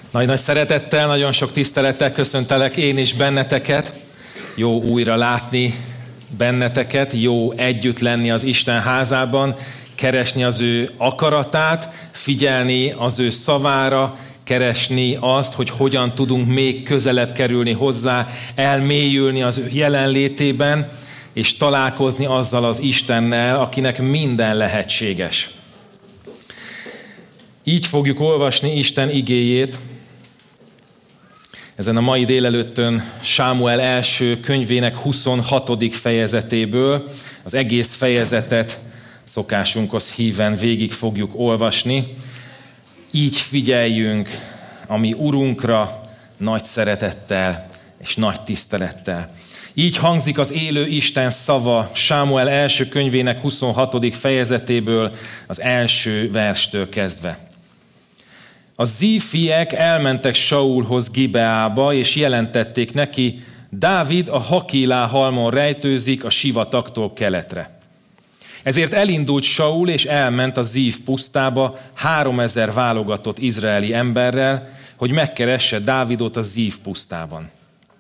Nagy-nagy szeretettel, nagyon sok tisztelettel köszöntelek én is benneteket. Jó újra látni benneteket, jó együtt lenni az Isten házában, keresni az ő akaratát, figyelni az ő szavára, keresni azt, hogy hogyan tudunk még közelebb kerülni hozzá, elmélyülni az ő jelenlétében, és találkozni azzal az Istennel, akinek minden lehetséges. Így fogjuk olvasni Isten igéjét. Ezen a mai délelőttön Sámuel első könyvének 26. fejezetéből az egész fejezetet szokásunkhoz híven végig fogjuk olvasni. Így figyeljünk a mi Urunkra nagy szeretettel és nagy tisztelettel. Így hangzik az élő Isten szava Sámuel első könyvének 26. fejezetéből az első verstől kezdve. A zífiek elmentek Saulhoz Gibeába, és jelentették neki, Dávid a Hakilá halmon rejtőzik a sivatagtól keletre. Ezért elindult Saul, és elment a Zíf pusztába 3000 válogatott izraeli emberrel, hogy megkeresse Dávidot a Zíf pusztában.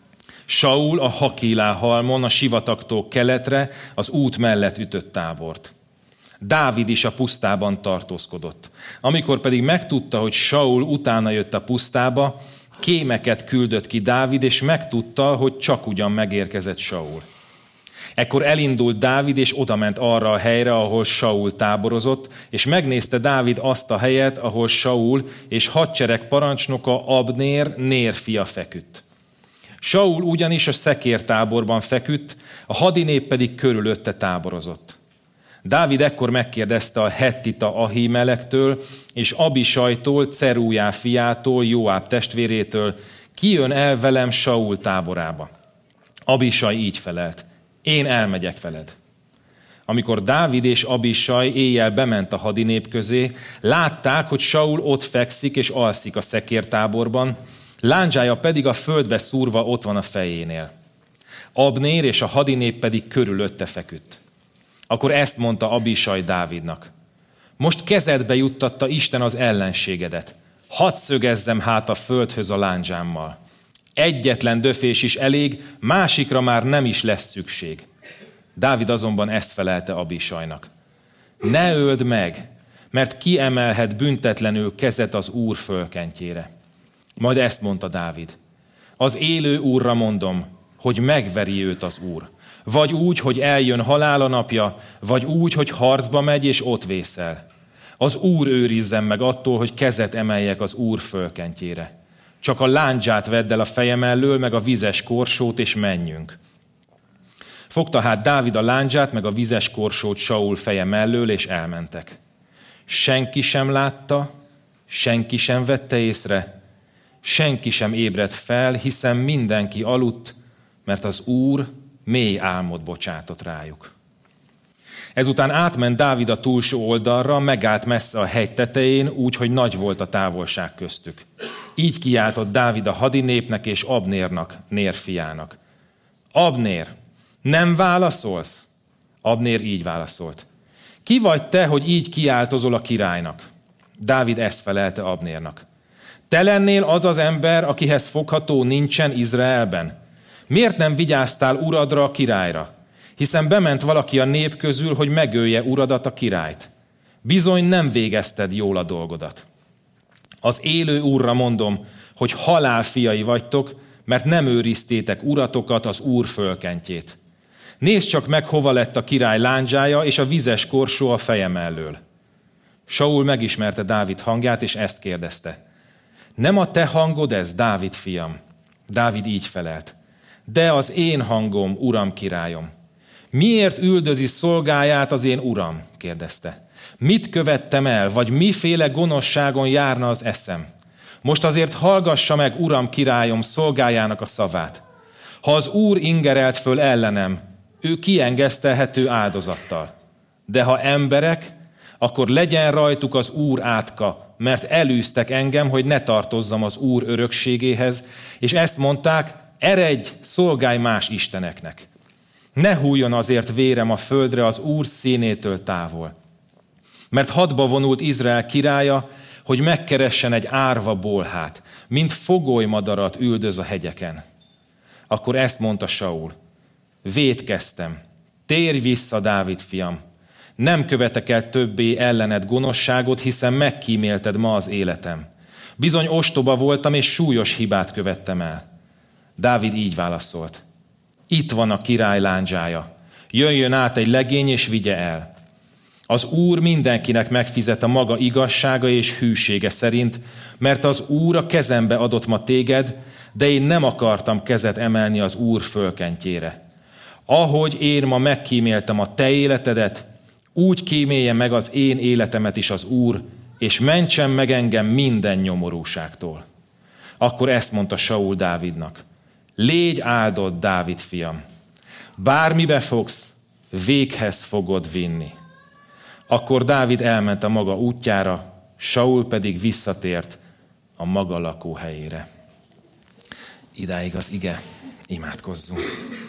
Saul a Hakilá halmon a sivatagtól keletre az út mellett ütött tábort. Dávid is a pusztában tartózkodott. Amikor pedig megtudta, hogy Saul utána jött a pusztába, kémeket küldött ki Dávid, és megtudta, hogy csak ugyan megérkezett Saul. Ekkor elindult Dávid, és odament arra a helyre, ahol Saul táborozott, és megnézte Dávid azt a helyet, ahol Saul és hadsereg parancsnoka Abnér, Nér fia feküdt. Saul ugyanis a szekértáborban feküdt, a hadinép pedig körülötte táborozott. Dávid ekkor megkérdezte a hettita Ahimelektől és Abisajtól, Cerújá fiától, Joáb testvérétől, ki jön el velem Saul táborába. Abisaj így felelt, én elmegyek veled. Amikor Dávid és Abisaj éjjel bement a hadinép közé, látták, hogy Saul ott fekszik és alszik a szekértáborban, lándzsája pedig a földbe szúrva ott van a fejénél. Abnér és a hadinép pedig körülötte feküdt. Akkor ezt mondta Abisaj Dávidnak. Most kezedbe juttatta Isten az ellenségedet. Hadd szögezzem hát a földhöz a lándzsámmal. Egyetlen döfés is elég, másikra már nem is lesz szükség. Dávid azonban ezt felelte Abisajnak. Ne öld meg, mert ki emelhet büntetlenül kezet az Úr fölkentjére. Majd ezt mondta Dávid. Az élő Úrra mondom, hogy megveri őt az Úr. Vagy úgy, hogy eljön halála napja, vagy úgy, hogy harcba megy és ott vészel. Az Úr őrizzen meg attól, hogy kezet emeljek az Úr fölkentjére. Csak a lándzsát vedd el a fejem elől, meg a vizes korsót, és menjünk. Fogta hát Dávid a lándzsát, meg a vizes korsót Saul feje mellől, és elmentek. Senki sem látta, senki sem vette észre, senki sem ébredt fel, hiszen mindenki aludt, mert az Úr mély álmot bocsátott rájuk. Ezután átment Dávid a túlsó oldalra, megállt messze a hegy tetején, úgy, hogy nagy volt a távolság köztük. Így kiáltott Dávid a hadinépnek és Abnérnak, Nér fiának. Abnér, nem válaszolsz? Abnér így válaszolt. Ki vagy te, hogy így kiáltozol a királynak? Dávid ezt felelte Abnérnak. Te lennél az az ember, akihez fogható nincsen Izraelben? Miért nem vigyáztál uradra, a királyra? Hiszen bement valaki a nép közül, hogy megölje uradat, a királyt. Bizony nem végezted jól a dolgodat. Az élő Úrra mondom, hogy halál fiai vagytok, mert nem őriztétek uratokat, az Úr fölkentjét. Nézd csak meg, hova lett a király lándzsája és a vizes korsó a fejem elől. Saul megismerte Dávid hangját, és ezt kérdezte. Nem a te hangod ez, Dávid fiam? Dávid így felelt. De az én hangom, uram királyom. Miért üldözi szolgáját az én uram? Kérdezte. Mit követtem el, vagy miféle gonoszságon járna az eszem? Most azért hallgassa meg, uram királyom, szolgájának a szavát. Ha az Úr ingerelt föl ellenem, ő kiengesztelhető áldozattal. De ha emberek, akkor legyen rajtuk az Úr átka, mert elűztek engem, hogy ne tartozzam az Úr örökségéhez, és ezt mondták, eredj, szolgálj más isteneknek. Ne hújjon azért vérem a földre az Úr színétől távol. Mert hadba vonult Izrael királya, hogy megkeressen egy árva bolhát. mint fogolymadarat üldöz a hegyeken. Akkor ezt mondta Saul: vétkeztem, térj vissza, Dávid fiam, nem követek el többé ellened gonoszságot, hiszen megkímélted ma az életem. Bizony ostoba voltam, és súlyos hibát követtem el. Dávid így válaszolt: itt van a király lándzsája, jöjjön át egy legény, és vigye el. Az Úr mindenkinek megfizet a maga igazsága és hűsége szerint, mert az Úr a kezembe adott ma téged, de én nem akartam kezet emelni az Úr fölkentjére. Ahogy én ma megkíméltem a te életedet, úgy kímélje meg az én életemet is az Úr, és mentsen meg engem minden nyomorúságtól. Akkor ezt mondta Saul Dávidnak: légy áldott, Dávid fiam, bármibe fogsz, véghez fogod vinni. Akkor Dávid elment a maga útjára, Saul pedig visszatért a maga lakóhelyére. Idáig az ige, imádkozzunk.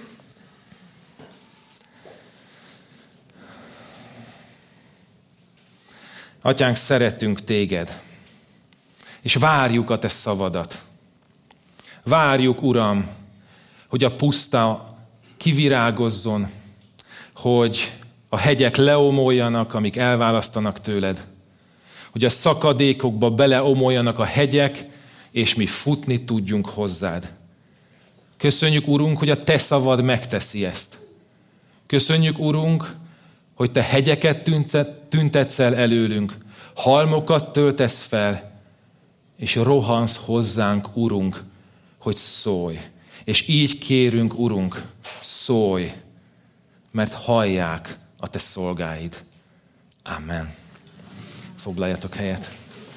Atyánk, szeretünk téged, és várjuk a te szavadat. Várjuk, Uram, hogy a puszta kivirágozzon, hogy a hegyek leomoljanak, amik elválasztanak tőled, hogy a szakadékokba beleomoljanak a hegyek, és mi futni tudjunk hozzád. Köszönjük, Urunk, hogy a te szavad megteszi ezt. Köszönjük, Urunk, hogy te hegyeket tüntetsz el előlünk, halmokat töltesz fel, és rohansz hozzánk, Urunk, hogy szólj. És így kérünk, Urunk, szólj, mert hallják a te szolgáid. Amen. Foglaljatok helyet.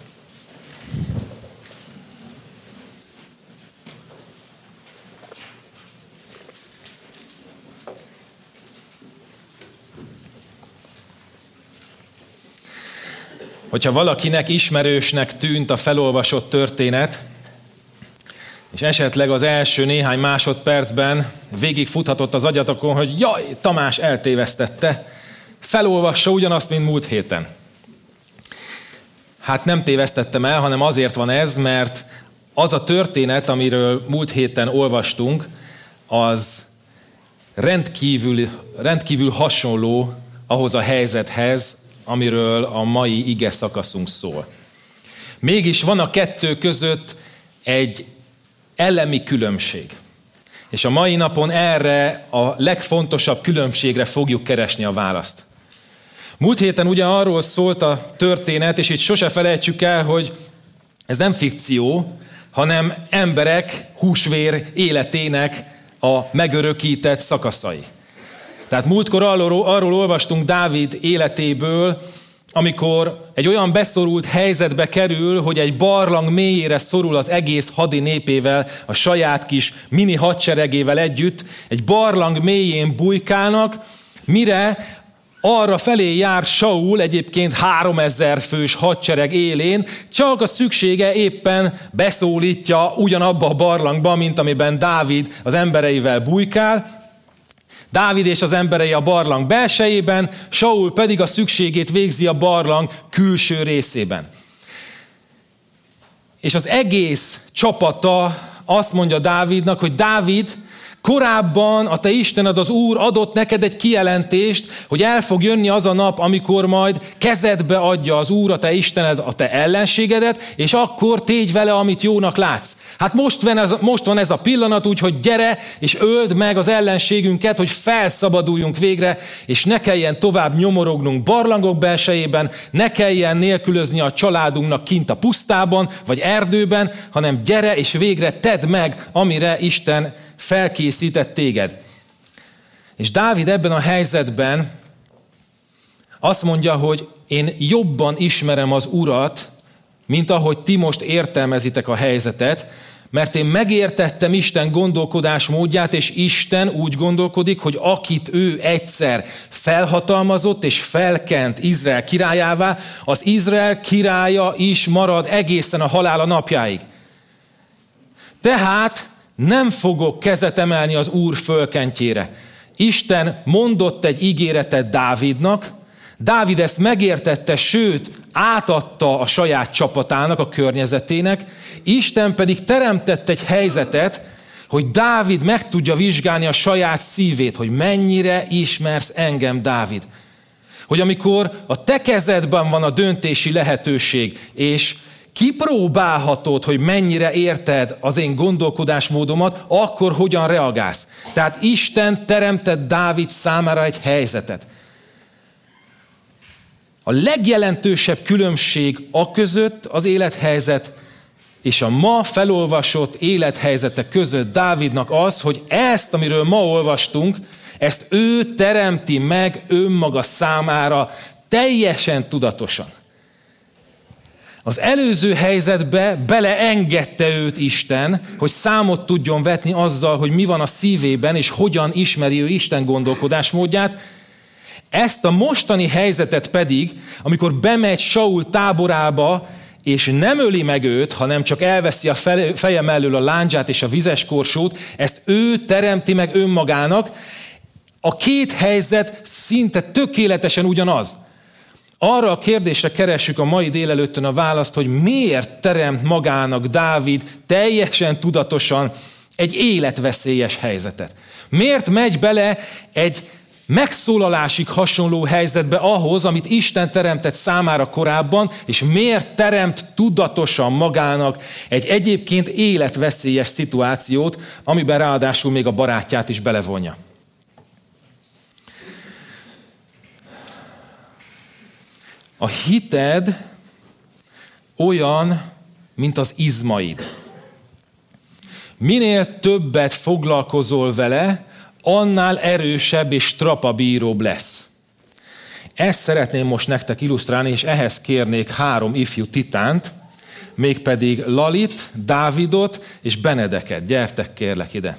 Hogyha valakinek ismerősnek tűnt a felolvasott történet, és esetleg az első néhány másodpercben végigfuthatott az agyatokon, hogy jaj, Tamás eltévesztette, felolvassa ugyanazt, mint múlt héten. Hát nem tévesztettem el, hanem azért van ez, mert az a történet, amiről múlt héten olvastunk, az rendkívül hasonló ahhoz a helyzethez, amiről a mai ige szakaszunk szól. Mégis van a kettő között egy elemi különbség. És a mai napon erre a legfontosabb különbségre fogjuk keresni a választ. Múlt héten ugye arról szólt a történet, és itt sose felejtsük el, hogy ez nem fikció, hanem emberek húsvér életének a megörökített szakaszai. Tehát múltkor arról olvastunk Dávid életéből, amikor egy olyan beszorult helyzetbe kerül, hogy egy barlang mélyére szorul az egész hadi népével, a saját kis mini hadseregével együtt, egy barlang mélyén bujkálnak, mire arra felé jár Saul, egyébként 3000 fős hadsereg élén, csak a szüksége éppen beszólítja ugyanabba a barlangba, mint amiben Dávid az embereivel bujkál. Dávid és az emberei a barlang belsejében, Saul pedig a szükségét végzi a barlang külső részében. És az egész csapata azt mondja Dávidnak, hogy Dávid, korábban a te Istened, az Úr adott neked egy kijelentést, hogy el fog jönni az a nap, amikor majd kezedbe adja az Úr, a te Istened, a te ellenségedet, és akkor tégy vele, amit jónak látsz. Hát most van ez a pillanat, úgyhogy gyere, és öld meg az ellenségünket, hogy felszabaduljunk végre, és ne kelljen tovább nyomorognunk barlangok belsejében, ne kelljen nélkülözni a családunknak kint a pusztában, vagy erdőben, hanem gyere, és végre tedd meg, amire Isten felkészített téged. És Dávid ebben a helyzetben azt mondja, hogy én jobban ismerem az Urat, mint ahogy ti most értelmezitek a helyzetet, mert én megértettem Isten gondolkodásmódját, és Isten úgy gondolkodik, hogy akit ő egyszer felhatalmazott és felkent Izrael királyává, az Izrael királya is marad egészen a halála napjáig. Tehát nem fogok kezet emelni az Úr fölkentjére. Isten mondott egy ígéretet Dávidnak, Dávid ezt megértette, sőt, átadta a saját csapatának, a környezetének, Isten pedig teremtett egy helyzetet, hogy Dávid meg tudja vizsgálni a saját szívét, hogy mennyire ismersz engem, Dávid. Hogy amikor a te kezedben van a döntési lehetőség, és kipróbálhatod, hogy mennyire érted az én gondolkodásmódomat, akkor hogyan reagálsz. Tehát Isten teremtett Dávid számára egy helyzetet. A legjelentősebb különbség aközött az élethelyzet és a ma felolvasott élethelyzetek között Dávidnak az, hogy ezt, amiről ma olvastunk, ezt ő teremti meg önmaga számára teljesen tudatosan. Az előző helyzetbe beleengedte őt Isten, hogy számot tudjon vetni azzal, hogy mi van a szívében, és hogyan ismeri ő Isten gondolkodásmódját. Ezt a mostani helyzetet pedig, amikor bemegy Saul táborába, és nem öli meg őt, hanem csak elveszi a feje mellől a lándzsát és a vizes korsót, ezt ő teremti meg önmagának. A két helyzet szinte tökéletesen ugyanaz. Arra a kérdésre keressük a mai délelőttön a választ, hogy miért teremt magának Dávid teljesen tudatosan egy életveszélyes helyzetet. Miért megy bele egy megszólalásig hasonló helyzetbe ahhoz, amit Isten teremtett számára korábban, és miért teremt tudatosan magának egy egyébként életveszélyes szituációt, amiben ráadásul még a barátját is belevonja. A hited olyan, mint az izmaid. Minél többet foglalkozol vele, annál erősebb és strapabíróbb lesz. Ezt szeretném most nektek illusztrálni, és ehhez kérnék 3 ifjú titánt, mégpedig Lalit, Dávidot és Benedeket. Gyertek kérlek ide.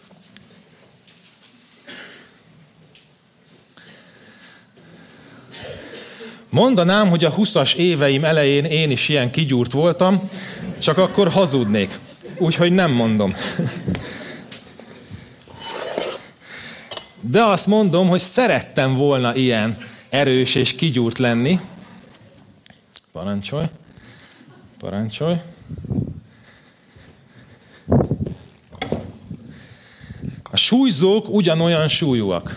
Mondanám, hogy a 20-as éveim elején én is ilyen kigyúrt voltam, csak akkor hazudnék. Úgyhogy nem mondom. De azt mondom, hogy szerettem volna ilyen erős és kigyúrt lenni. Parancsolj. Parancsolj. A súlyzók ugyanolyan súlyúak.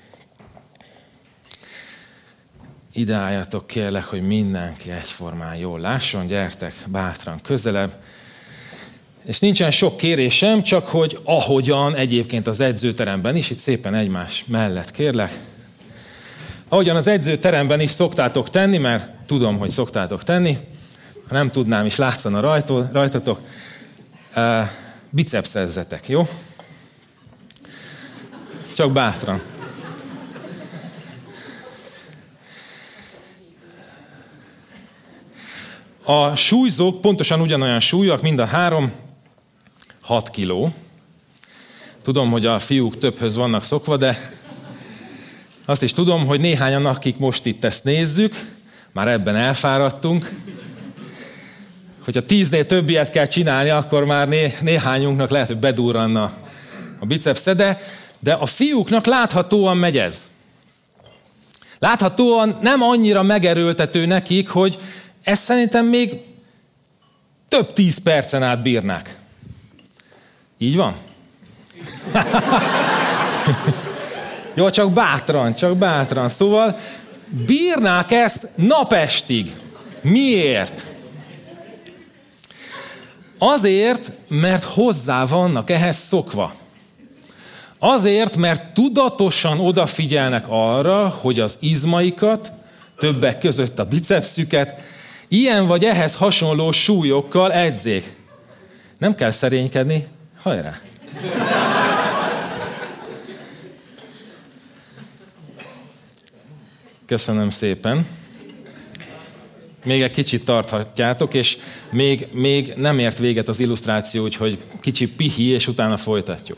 Ide álljatok kérlek, hogy mindenki egyformán jól lásson, gyertek bátran közelebb. És nincsen sok kérésem, csak hogy ahogyan egyébként az edzőteremben is, itt szépen egymás mellett kérlek, ahogyan az edzőteremben is szoktátok tenni, mert tudom, hogy szoktátok tenni, ha nem tudnám is látszana rajtatok, bicepszezzetek, jó? Csak bátran. A súlyzók pontosan ugyanolyan súlyúak, mind a 3, 6 kiló. Tudom, hogy a fiúk többhöz vannak szokva, de azt is tudom, hogy néhányan, akik most itt ezt nézzük, már ebben elfáradtunk. Hogyha 10-nél többiet kell csinálni, akkor már néhányunknak lehet, hogy bedurranna a bicepsze, de a fiúknak láthatóan megy ez. Láthatóan nem annyira megerőltető nekik, hogy ezt szerintem még több 10 percen át bírnák. Így van? Jó, csak bátran. Szóval bírnák ezt napestig. Miért? Azért, mert hozzá vannak ehhez szokva. Azért, mert tudatosan odafigyelnek arra, hogy az izmaikat, többek között a bicepszüket, ilyen vagy ehhez hasonló súlyokkal edzék. Nem kell szerénykedni, hajrá! Köszönöm szépen. Még egy kicsit tarthatjátok, és még nem ért véget az illusztráció, úgyhogy kicsi pihi, és utána folytatjuk.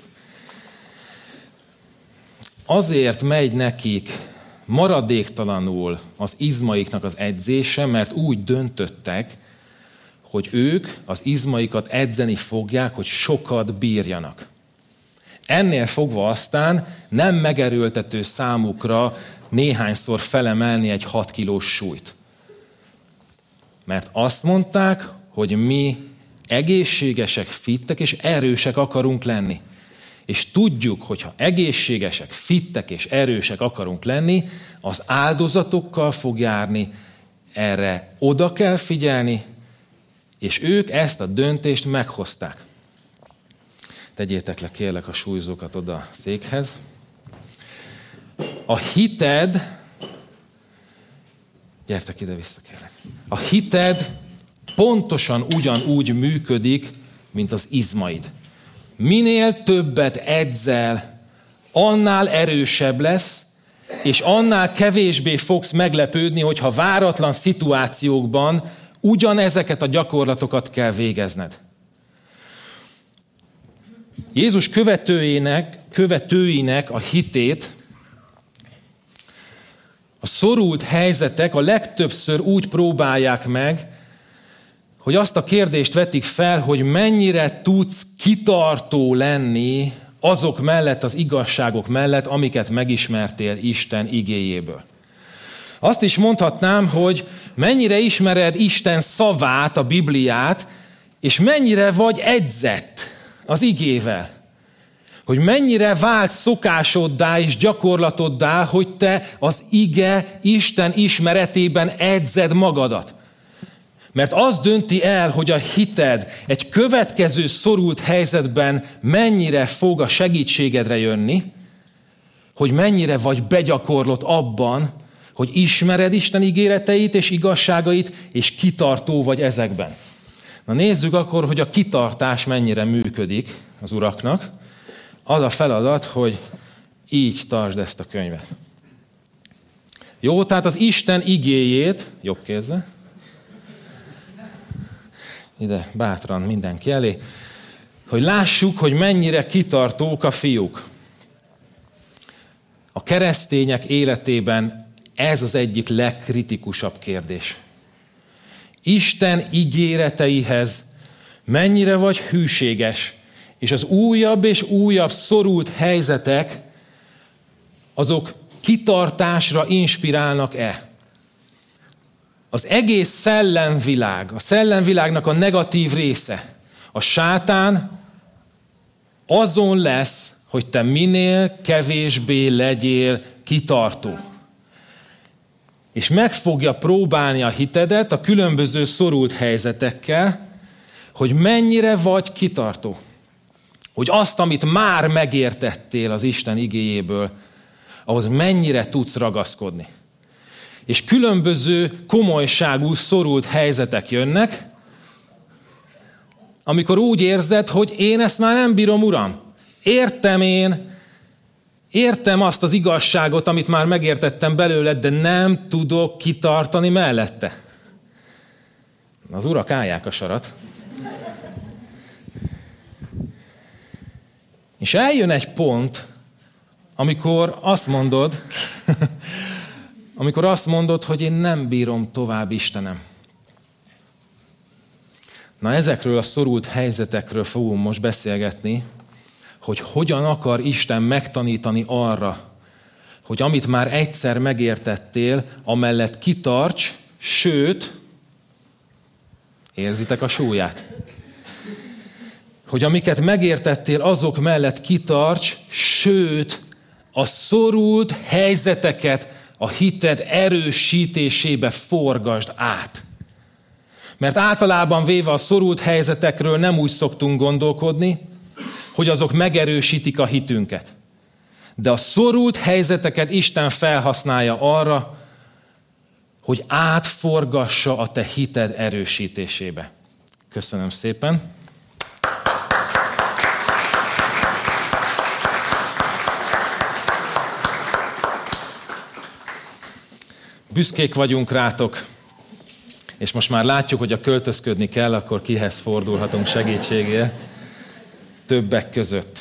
Azért megy nekik maradéktalanul az izmaiknak az edzése, mert úgy döntöttek, hogy ők az izmaikat edzeni fogják, hogy sokat bírjanak. Ennél fogva aztán nem megerőltető számukra néhányszor felemelni egy 6 kilós súlyt. Mert azt mondták, hogy mi egészségesek, fittek és erősek akarunk lenni. És tudjuk, hogy ha egészségesek, fittek és erősek akarunk lenni, az áldozatokkal fog járni, erre oda kell figyelni, és ők ezt a döntést meghozták. Tegyétek le, kérlek, a súlyzókat oda a székhez. A hited, gyertek ide-vissza, kérlek. A hited pontosan ugyanúgy működik, mint az izmaid. Minél többet edzel, annál erősebb lesz, és annál kevésbé fogsz meglepődni, hogyha váratlan szituációkban ugyanezeket a gyakorlatokat kell végezned. Jézus követőinek a hitét a szorult helyzetek a legtöbbször úgy próbálják meg, hogy azt a kérdést vetik fel, hogy mennyire tudsz kitartó lenni azok mellett, az igazságok mellett, amiket megismertél Isten igéjéből. Azt is mondhatnám, hogy mennyire ismered Isten szavát, a Bibliát, és mennyire vagy edzett az igével. Hogy mennyire vált szokásoddá és gyakorlatoddá, hogy te az ige Isten ismeretében edzed magadat. Mert az dönti el, hogy a hited egy következő szorult helyzetben mennyire fog a segítségedre jönni, hogy mennyire vagy begyakorlott abban, hogy ismered Isten ígéreteit és igazságait, és kitartó vagy ezekben. Na nézzük akkor, hogy a kitartás mennyire működik az uraknak. Az a feladat, hogy így tartsd ezt a könyvet. Jó, tehát az Isten igéjét, jobb kézzel, ide bátran mindenki elé, hogy lássuk, hogy mennyire kitartók a fiúk. A keresztények életében ez az egyik legkritikusabb kérdés. Isten ígéreteihez mennyire vagy hűséges, és az újabb és újabb szorult helyzetek, azok kitartásra inspirálnak-e? Az egész szellemvilág, a szellemvilágnak a negatív része, a sátán azon lesz, hogy te minél kevésbé legyél kitartó. És meg fogja próbálni a hitedet a különböző szorult helyzetekkel, hogy mennyire vagy kitartó. Hogy azt, amit már megértettél az Isten igéjéből, ahhoz mennyire tudsz ragaszkodni. És különböző komolyságú, szorult helyzetek jönnek, amikor úgy érzed, hogy én ezt már nem bírom, Uram. Értem azt az igazságot, amit már megértettem belőled, de nem tudok kitartani mellette. Az urak állják a sarat. És eljön egy pont, amikor azt mondod, hogy én nem bírom tovább, Istenem. Na, ezekről a szorult helyzetekről fogunk most beszélgetni, hogy hogyan akar Isten megtanítani arra, hogy amit már egyszer megértettél, amellett kitarts, sőt, érzitek a súlyát? Hogy amiket megértettél, azok mellett kitarts, sőt, a szorult helyzeteket a hited erősítésébe forgasd át. Mert általában véve a szorult helyzetekről nem úgy szoktunk gondolkodni, hogy azok megerősítik a hitünket. De a szorult helyzeteket Isten felhasználja arra, hogy átforgassa a te hited erősítésébe. Köszönöm szépen! Büszkék vagyunk rátok, és most már látjuk, hogy a költözködni kell, akkor kihez fordulhatunk segítségért többek között.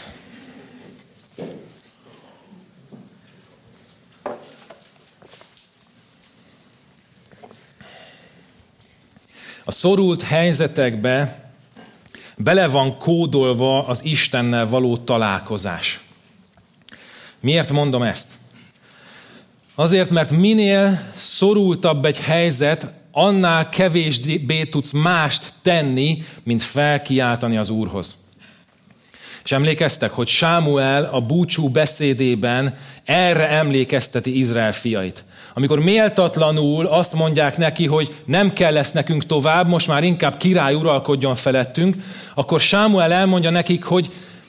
A szorult helyzetekbe bele van kódolva az Istennel való találkozás. Miért mondom ezt? Azért, mert minél szorultabb egy helyzet, annál kevésbé tudsz mást tenni, mint felkiáltani az Úrhoz. És emlékeztek, hogy Sámuel a búcsú beszédében erre emlékezteti Izrael fiait. Amikor méltatlanul azt mondják neki, hogy nem kell lesz nekünk tovább, most már inkább király uralkodjon felettünk, akkor Sámuel elmondja nekik, hogy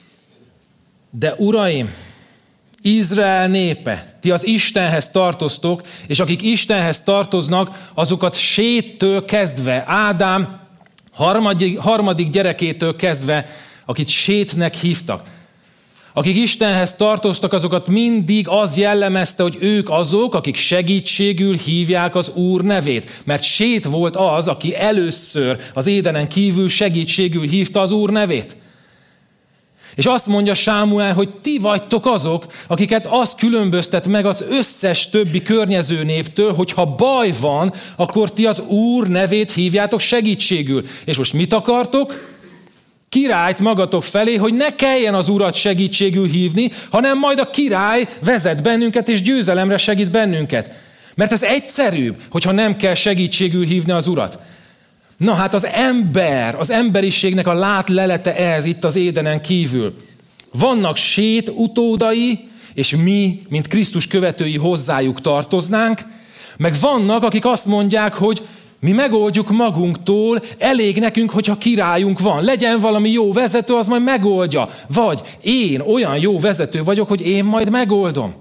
de uraim, Izrael népe, ti az Istenhez tartoztok, és akik Istenhez tartoznak, azokat Séttől kezdve, Ádám harmadik gyerekétől kezdve, akit Sétnek hívtak. Akik Istenhez tartoztak, azokat mindig az jellemezte, hogy ők azok, akik segítségül hívják az Úr nevét. Mert Sét volt az, aki először az Édenen kívül segítségül hívta az Úr nevét. És azt mondja Sámuel, hogy ti vagytok azok, akiket az különböztet meg az összes többi környező néptől, hogy ha baj van, akkor ti az Úr nevét hívjátok segítségül. És most mit akartok? Királyt magatok felé, hogy ne kelljen az Urat segítségül hívni, hanem majd a király vezet bennünket és győzelemre segít bennünket. Mert ez egyszerűbb, hogyha nem kell segítségül hívni az Urat. Na hát az emberiségnek a látlelete ez itt az Édenen kívül. Vannak Sét utódai, és mi, mint Krisztus követői hozzájuk tartoznánk, meg vannak, akik azt mondják, hogy mi megoldjuk magunktól, elég nekünk, hogyha királyunk van. Legyen valami jó vezető, az majd megoldja. Vagy én olyan jó vezető vagyok, hogy én majd megoldom.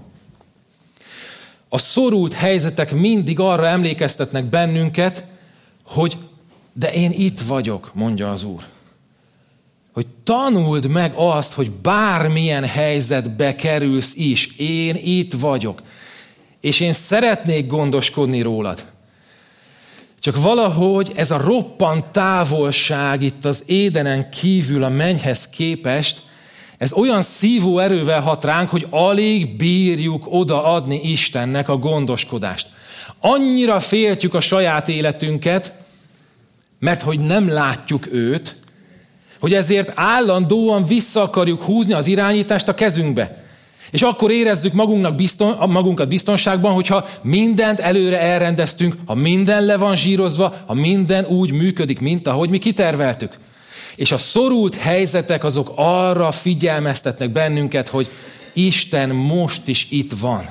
A szorult helyzetek mindig arra emlékeztetnek bennünket, hogy de én itt vagyok, mondja az Úr. Hogy tanuld meg azt, hogy bármilyen helyzetbe kerülsz is, én itt vagyok. És én szeretnék gondoskodni rólad. Csak valahogy ez a roppant távolság itt az Édenen kívül a mennyhez képest, ez olyan szívó erővel hat ránk, hogy alig bírjuk odaadni Istennek a gondoskodást. Annyira féltjük a saját életünket, mert hogy nem látjuk őt, hogy ezért állandóan vissza akarjuk húzni az irányítást a kezünkbe. És akkor érezzük magunkat biztonságban, hogyha mindent előre elrendeztünk, ha minden le van zsírozva, ha minden úgy működik, mint ahogy mi kiterveltük. És a szorult helyzetek azok arra figyelmeztetnek bennünket, hogy Isten most is itt van.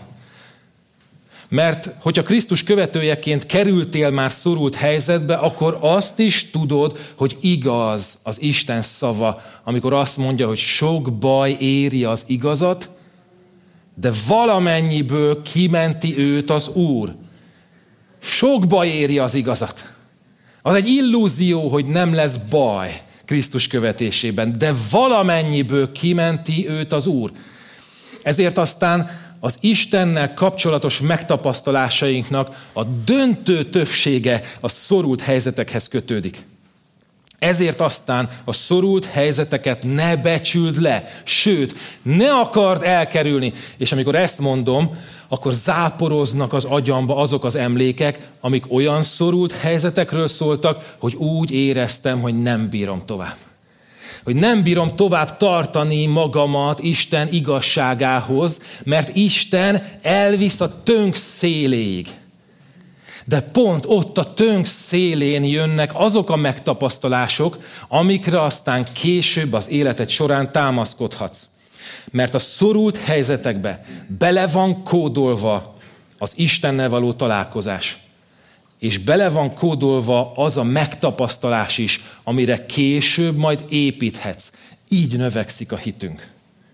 Mert hogyha Krisztus követőjeként kerültél már szorult helyzetbe, akkor azt is tudod, hogy igaz az Isten szava, amikor azt mondja, hogy sok baj éri az igazat, de valamennyiből kimenti őt az Úr. Sok baj éri az igazat. Az egy illúzió, hogy nem lesz baj Krisztus követésében, de valamennyiből kimenti őt az Úr. Ezért aztán az Istennel kapcsolatos megtapasztalásainknak a döntő többsége a szorult helyzetekhez kötődik. Ezért aztán a szorult helyzeteket ne becsüld le, sőt, ne akard elkerülni. És amikor ezt mondom, akkor záporoznak az agyamba azok az emlékek, amik olyan szorult helyzetekről szóltak, hogy úgy éreztem, hogy nem bírom tovább. Hogy nem bírom tovább tartani magamat Isten igazságához, mert Isten elvisz a tönk széléig. De pont ott a tönk szélén jönnek azok a megtapasztalások, amikre aztán később az életed során támaszkodhatsz. Mert a szorult helyzetekbe bele van kódolva az Istennel való találkozás. És bele van kódolva az a megtapasztalás is, amire később majd építhetsz. Így növekszik a hitünk.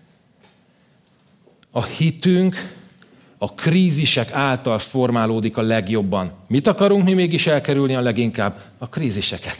A hitünk a krízisek által formálódik a legjobban. Mit akarunk mi mégis elkerülni a leginkább? A kríziseket.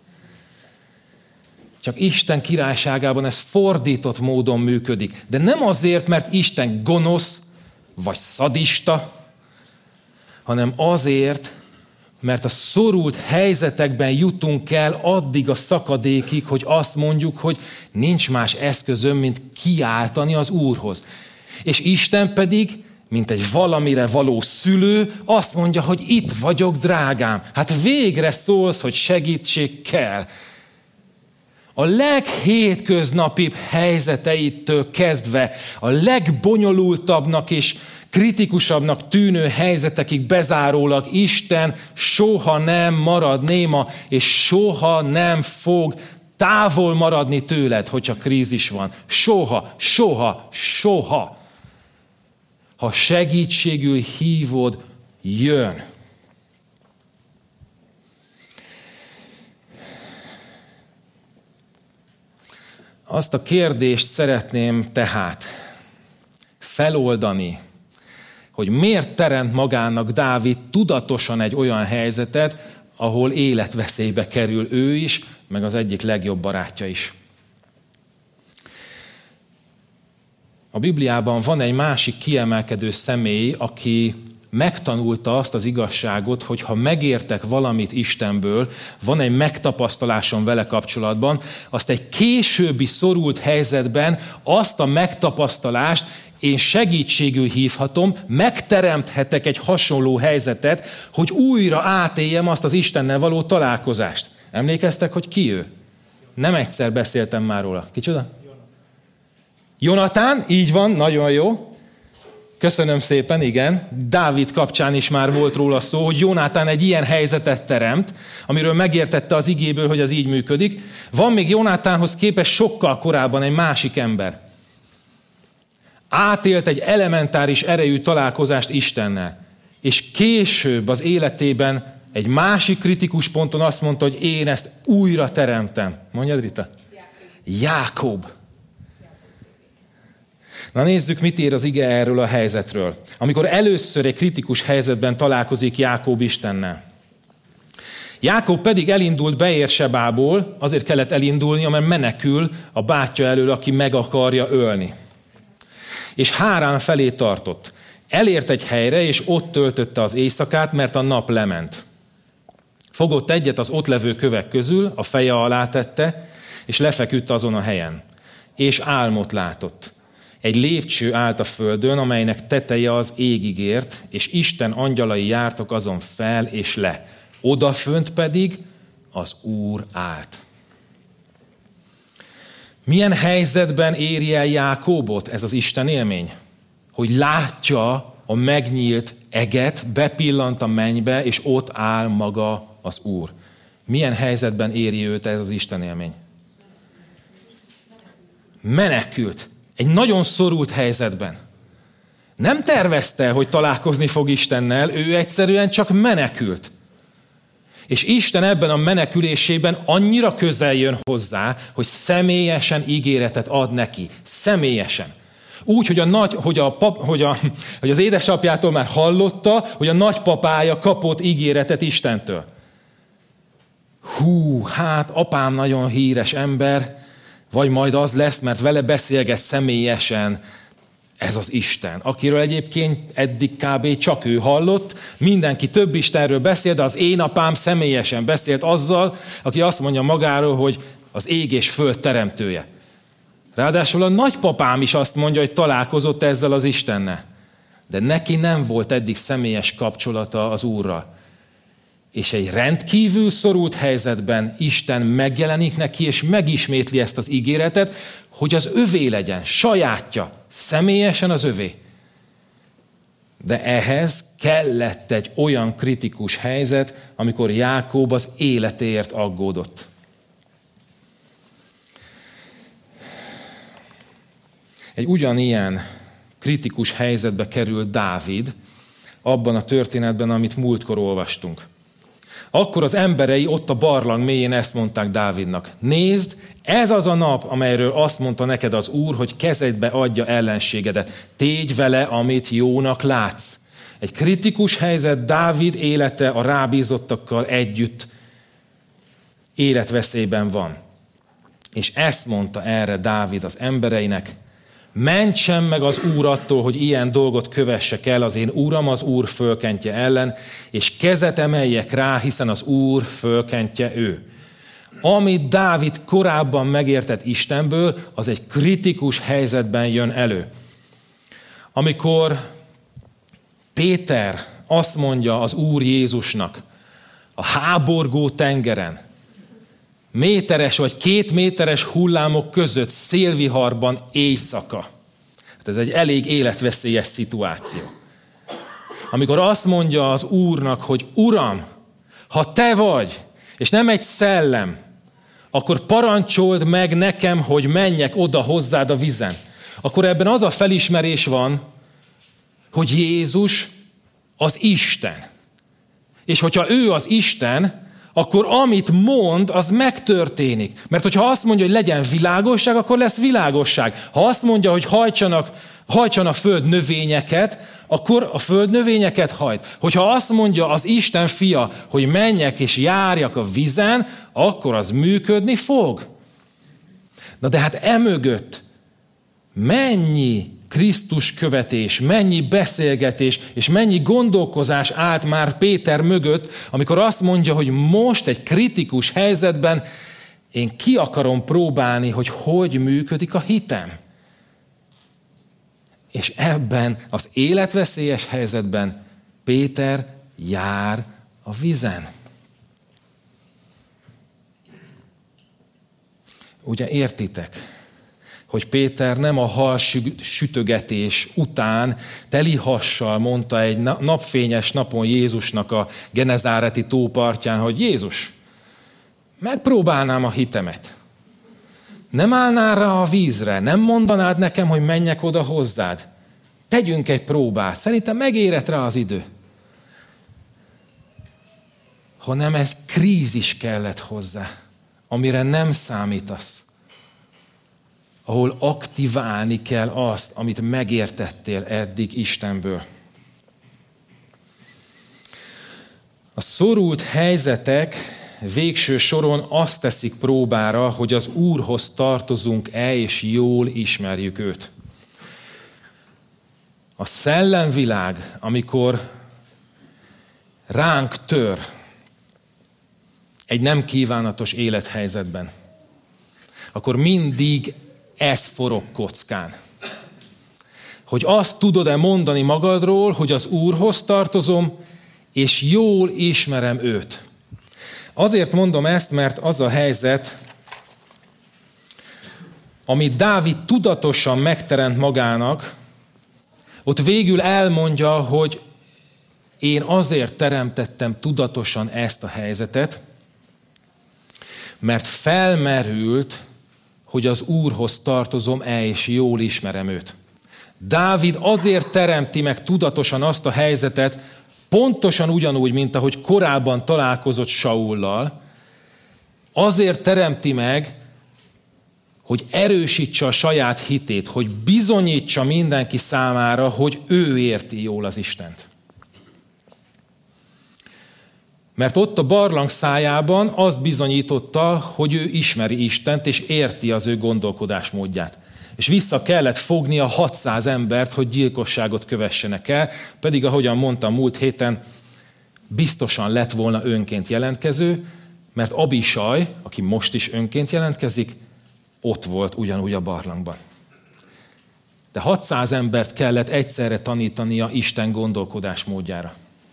Csak Isten királyságában ez fordított módon működik. De nem azért, mert Isten gonosz vagy szadista, hanem azért, mert a szorult helyzetekben jutunk el addig a szakadékig, hogy azt mondjuk, hogy nincs más eszközöm, mint kiáltani az Úrhoz. És Isten pedig, mint egy valamire való szülő, azt mondja, hogy itt vagyok, drágám. Hát végre szólsz, hogy segítség kell. a leghétköznapibb helyzeteitől kezdve a legbonyolultabbnak és kritikusabbnak tűnő helyzetekig bezárólag Isten soha nem marad néma, és soha nem fog távol maradni tőled, hogyha krízis van. Soha, soha, soha. Ha segítségül hívod, jön. Azt a kérdést szeretném tehát feloldani, hogy miért teremt magának Dávid tudatosan egy olyan helyzetet, ahol életveszélybe kerül ő is, meg az egyik legjobb barátja is. A Bibliában van egy másik kiemelkedő személy, aki megtanulta azt az igazságot, hogy ha megértek valamit Istenből, van egy megtapasztalásom vele kapcsolatban, azt egy későbbi szorult helyzetben azt a megtapasztalást én segítségül hívhatom, megteremthetek egy hasonló helyzetet, hogy újra átéljem azt az Istennel való találkozást. Emlékeztek, hogy ki ő? Nem egyszer beszéltem már róla. Kicsoda? Jonatán, így van, nagyon jó. Köszönöm szépen, igen. Dávid kapcsán is már volt róla szó, hogy Jonatán egy ilyen helyzetet teremt, amiről megértette az igéből, hogy az így működik. Van még Jonatánhoz képest sokkal korábban egy másik ember. Átélt egy elementáris erejű találkozást Istennel, és később az életében egy másik kritikus ponton azt mondta, hogy én ezt újra teremtem. Mondjad, Rita? Jákob. Na nézzük, mit ír az ige erről a helyzetről. Amikor először egy kritikus helyzetben találkozik Jákob Istennel. Jákob pedig elindult Beérsebából, azért kellett elindulnia, mert menekül a bátyja elől, aki meg akarja ölni. És Hárán felé tartott. Elért egy helyre, és ott töltötte az éjszakát, mert a nap lement. Fogott egyet az ott levő kövek közül, a feje alá tette, és lefeküdt azon a helyen. És álmot látott. Egy lépcső állt a földön, amelynek teteje az égig ért, és Isten angyalai jártak azon fel és le. Odafönt pedig az Úr állt. Milyen helyzetben éri el Jákobot ez az Isten élmény? Hogy látja a megnyílt eget, bepillant a mennybe, és ott áll maga az Úr. Milyen helyzetben éri őt ez az Isten élmény? Menekült. Egy nagyon szorult helyzetben. Nem tervezte, hogy találkozni fog Istennel, ő egyszerűen csak menekült. És Isten ebben a menekülésében annyira közel jön hozzá, hogy személyesen ígéretet ad neki. Személyesen. Úgy, hogy az édesapjától már hallotta, hogy a nagypapája kapott ígéretet Istentől. Hát apám nagyon híres ember, vagy majd az lesz, mert vele beszélget személyesen ez az Isten, akiről egyébként eddig kb. Csak ő hallott, mindenki több Istenről beszél, de az én apám személyesen beszélt azzal, aki azt mondja magáról, hogy az ég és föld teremtője. Ráadásul a nagypapám is azt mondja, hogy találkozott ezzel az Istennel. De neki nem volt eddig személyes kapcsolata az Úrral. És egy rendkívül szorult helyzetben Isten megjelenik neki, és megismétli ezt az ígéretet, hogy az övé legyen, sajátja, személyesen az övé. De ehhez kellett egy olyan kritikus helyzet, amikor Jákob az életéért aggódott. Egy ugyanilyen kritikus helyzetbe került Dávid abban a történetben, amit múltkor olvastunk. Akkor az emberei ott a barlang mélyén ezt mondták Dávidnak. Nézd, ez az a nap, amelyről azt mondta neked az Úr, hogy kezedbe adja ellenségedet. Tégy vele, amit jónak látsz. Egy kritikus helyzet, Dávid élete a rábízottakkal együtt életveszélyben van. És ezt mondta erre Dávid az embereinek. Mentsen meg az Úr attól, hogy ilyen dolgot kövessek el, az én Úram az Úr fölkentje ellen, és kezet emeljek rá, hiszen az Úr fölkentje ő. Amit Dávid korábban megértett Istenből, az egy kritikus helyzetben jön elő. Amikor Péter azt mondja az Úr Jézusnak a háborgó tengeren, méteres vagy 2 méteres hullámok között szélviharban éjszaka. Hát ez egy elég életveszélyes szituáció. Amikor azt mondja az Úrnak, hogy Uram, ha te vagy, és nem egy szellem, akkor parancsold meg nekem, hogy menjek oda hozzád a vizen. Akkor ebben az a felismerés van, hogy Jézus az Isten. És hogyha ő az Isten, akkor amit mond, az megtörténik. Mert hogyha azt mondja, hogy legyen világosság, akkor lesz világosság. Ha azt mondja, hogy hajtson a föld növényeket, akkor a föld növényeket hajt. Hogyha azt mondja az Isten fia, hogy menjek és járjak a vizen, akkor az működni fog. Na de hát emögött mennyi Krisztus követés, mennyi beszélgetés és mennyi gondolkozás állt már Péter mögött, amikor azt mondja, hogy most egy kritikus helyzetben én ki akarom próbálni, hogy működik a hitem. És ebben az életveszélyes helyzetben Péter jár a vizen. Ugye értitek, hogy Péter nem a hal sütögetés után teli hassal mondta egy napfényes napon Jézusnak a Genezáreti tópartján, hogy Jézus, megpróbálnám a hitemet. Nem állnál rá a vízre, nem mondanád nekem, hogy menjek oda hozzád. Tegyünk egy próbát, szerintem megérett rá az idő. Hanem ez krízis kellett hozzá, amire nem számítasz. Ahol aktiválni kell azt, amit megértettél eddig Istenből. A szorult helyzetek végső soron azt teszik próbára, hogy az Úrhoz tartozunk-e, és jól ismerjük őt. A szellemvilág, amikor ránk tör egy nem kívánatos élethelyzetben, akkor mindig ez forog kockán. Hogy azt tudod-e mondani magadról, hogy az Úrhoz tartozom, és jól ismerem őt. Azért mondom ezt, mert az a helyzet, amit Dávid tudatosan megteremt magának, ott végül elmondja, hogy én azért teremtettem tudatosan ezt a helyzetet, mert felmerült, hogy az Úrhoz tartozom-e, és jól ismerem őt. Dávid azért teremti meg tudatosan azt a helyzetet, pontosan ugyanúgy, mint ahogy korábban találkozott Saullal, azért teremti meg, hogy erősítse a saját hitét, hogy bizonyítsa mindenki számára, hogy ő érti jól az Istent. Mert ott a barlang szájában azt bizonyította, hogy ő ismeri Istent, és érti az ő gondolkodásmódját. És vissza kellett fognia 600 embert, hogy gyilkosságot kövessenek el, pedig ahogyan mondtam múlt héten, biztosan lett volna önként jelentkező, mert Abisaj, aki most is önként jelentkezik, ott volt ugyanúgy a barlangban. De 600 embert kellett egyszerre tanítania Isten gondolkodásmódjára.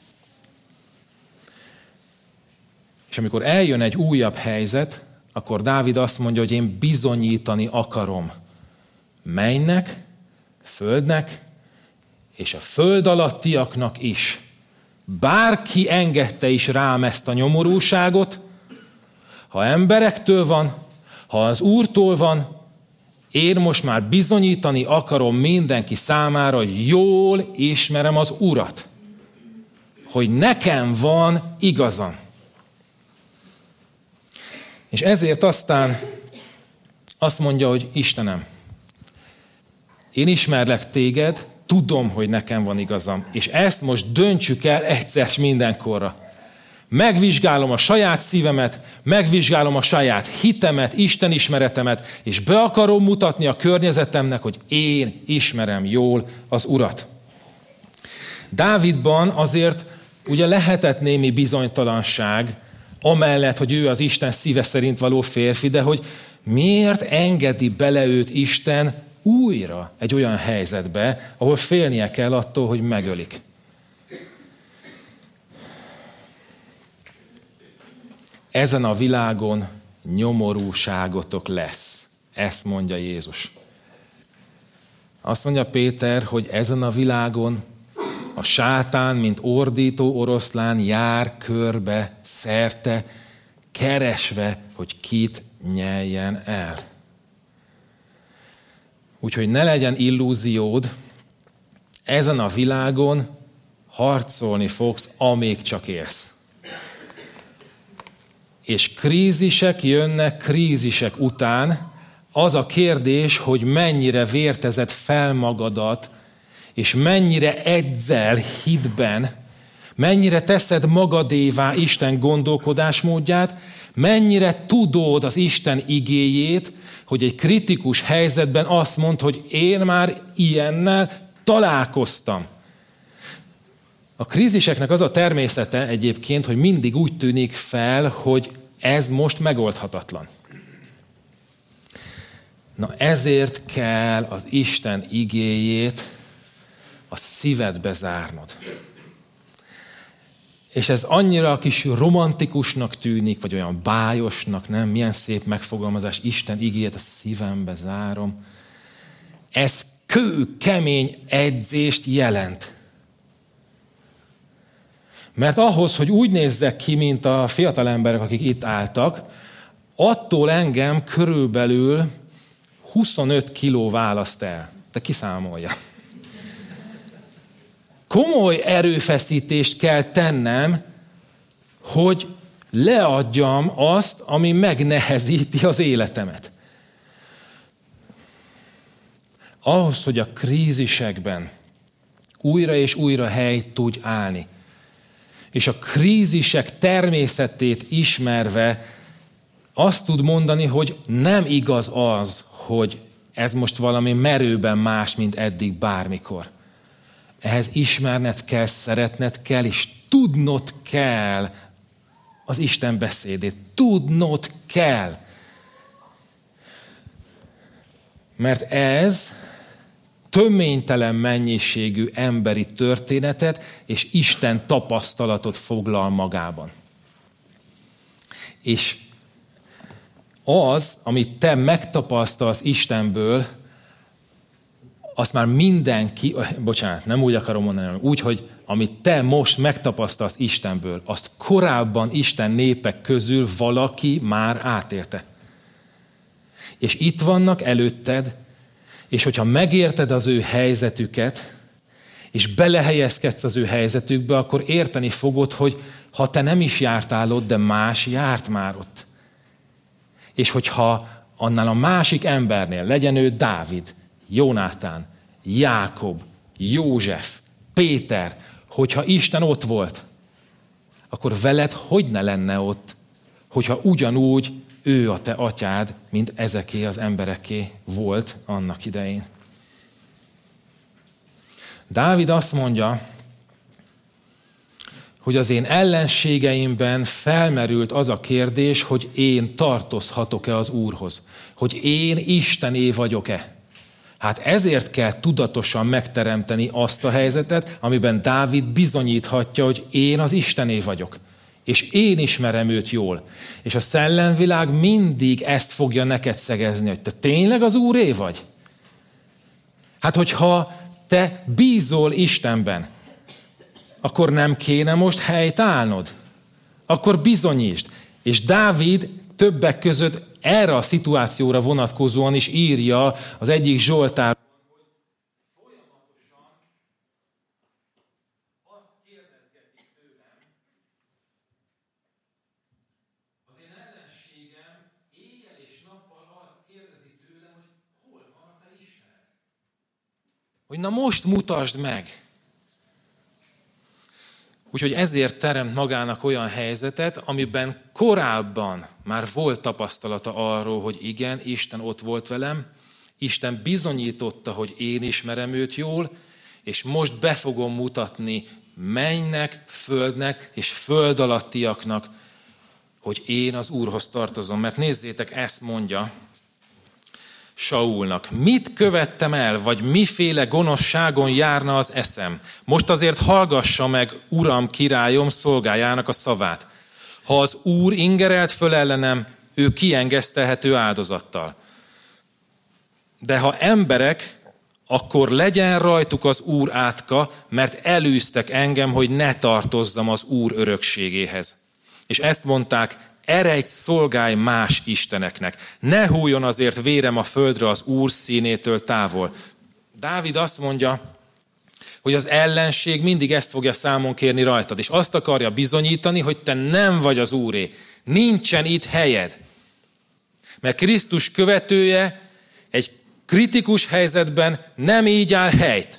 És amikor eljön egy újabb helyzet, akkor Dávid azt mondja, hogy én bizonyítani akarom mennynek, földnek, és a föld alattiaknak is. Bárki engedte is rám ezt a nyomorúságot, ha emberektől van, ha az Úrtól van, én most már bizonyítani akarom mindenki számára, hogy jól ismerem az Urat. Hogy nekem van igazam. És ezért aztán azt mondja, hogy Istenem, én ismerlek téged, tudom, hogy nekem van igazam, és ezt most döntsük el egyszer mindenkorra. Megvizsgálom a saját szívemet, megvizsgálom a saját hitemet, Isten ismeretemet, és be akarom mutatni a környezetemnek, hogy én ismerem jól az Urat. Dávidban azért ugye lehetett némi bizonytalanság, amellett, hogy ő az Isten szíve szerint való férfi, de hogy miért engedi bele őt Isten újra egy olyan helyzetbe, ahol félnie kell attól, hogy megölik. Ezen a világon nyomorúságotok lesz. Ezt mondja Jézus. Azt mondja Péter, hogy ezen a világon a sátán, mint ordító oroszlán jár körbe, szerte, keresve, hogy kit nyeljen el. Úgyhogy ne legyen illúziód, ezen a világon harcolni fogsz, amíg csak élsz. És krízisek jönnek krízisek után. Az a kérdés, hogy mennyire vértezed fel magadat, és mennyire edzel hitben, mennyire teszed magadévá Isten gondolkodásmódját, mennyire tudod az Isten igéjét, hogy egy kritikus helyzetben azt mondd, hogy én már ilyennel találkoztam. A kríziseknek az a természete egyébként, hogy mindig úgy tűnik fel, hogy ez most megoldhatatlan. Na ezért kell az Isten igéjét a szívedbe zárnod. És ez annyira kis romantikusnak tűnik, vagy olyan bájosnak, nem? Milyen szép megfogalmazás, Isten igéjét a szívembe zárom. Ez kőkemény edzést jelent. Mert ahhoz, hogy úgy nézzek ki, mint a fiatal emberek, akik itt álltak, attól engem körülbelül 25 kiló választ el. Te kiszámolja. Komoly erőfeszítést kell tennem, hogy leadjam azt, ami megnehezíti az életemet. Ahhoz, hogy a krízisekben újra és újra helyt tudj állni, és a krízisek természetét ismerve azt tud mondani, hogy nem igaz az, hogy ez most valami merőben más, mint eddig bármikor. Ehhez ismerned kell, szeretned kell, és tudnod kell az Isten beszédét. Tudnod kell. Mert ez töménytelen mennyiségű emberi történetet és Isten tapasztalatot foglal magában. És az, amit te megtapasztalsz Istenből, azt már mindenki, nem úgy akarom mondani, hanem úgy, hogy amit te most megtapasztalsz Istenből, azt korábban Isten népek közül valaki már átélte. És itt vannak előtted, és hogyha megérted az ő helyzetüket, és belehelyezkedsz az ő helyzetükbe, akkor érteni fogod, hogy ha te nem is jártál ott, de más járt már ott. És hogyha annál a másik embernél, legyen ő Dávid, Jónátán, Jákob, József, Péter, hogyha Isten ott volt, akkor veled hogy ne lenne ott, hogyha ugyanúgy ő a te atyád, mint ezeké az embereké volt annak idején. Dávid azt mondja, hogy az én ellenségeimben felmerült az a kérdés, hogy én tartozhatok-e az Úrhoz, hogy én Istené vagyok-e. Hát ezért kell tudatosan megteremteni azt a helyzetet, amiben Dávid bizonyíthatja, hogy én az Istené vagyok. És én ismerem őt jól. És a szellemvilág mindig ezt fogja neked szegezni, hogy te tényleg az Úré vagy? Hát hogyha te bízol Istenben, akkor nem kéne most helyt állnod? Akkor bizonyítsd. És Dávid többek között erre a szituációra vonatkozóan is írja az egyik zsoltárban, hogy folyamatosan azt kérdezgetik tőlem, az én ellenségem éjjel és nappal azt kérdezi tőlem, hogy hol van a te Istened? Hogy na most mutasd meg! Úgyhogy ezért teremt magának olyan helyzetet, amiben korábban már volt tapasztalata arról, hogy igen, Isten ott volt velem, Isten bizonyította, hogy én ismerem őt jól, és most be fogom mutatni mennynek, földnek és föld alattiaknak, hogy én az Úrhoz tartozom. Mert nézzétek, ezt mondja Saulnak. Mit követtem el, vagy miféle gonoszságon járna az eszem? Most azért hallgassa meg, Uram, királyom, szolgájának a szavát. Ha az Úr ingerelt föl ellenem, ő kiengesztelhető áldozattal. De ha emberek, akkor legyen rajtuk az Úr átka, mert elűztek engem, hogy ne tartozzam az Úr örökségéhez. És ezt mondták, eredj, szolgálj más isteneknek. Ne hújjon azért vérem a földre az Úr színétől távol. Dávid azt mondja, hogy az ellenség mindig ezt fogja számon kérni rajtad, és azt akarja bizonyítani, hogy te nem vagy az Úré. Nincsen itt helyed. Mert Krisztus követője egy kritikus helyzetben nem így áll helyt.